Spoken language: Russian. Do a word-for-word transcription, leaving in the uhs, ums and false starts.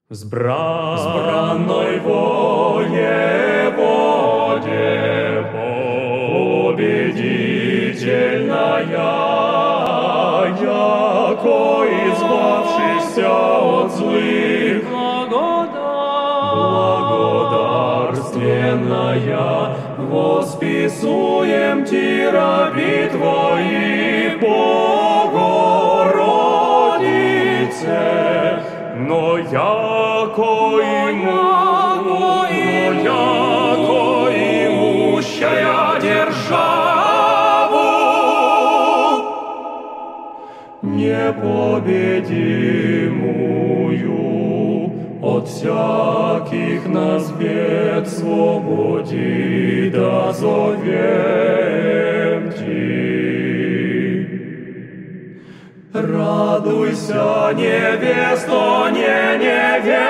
С бра... с бранной воеводе победительная, яко избавшийся от злых, благодарственная, восписуем ти раби Твои, Богородице, но яко иму, яко имущая державу, непобедимую от всяких нас бед свободи дозовем Ти. Радуйся, невесто, не невеста,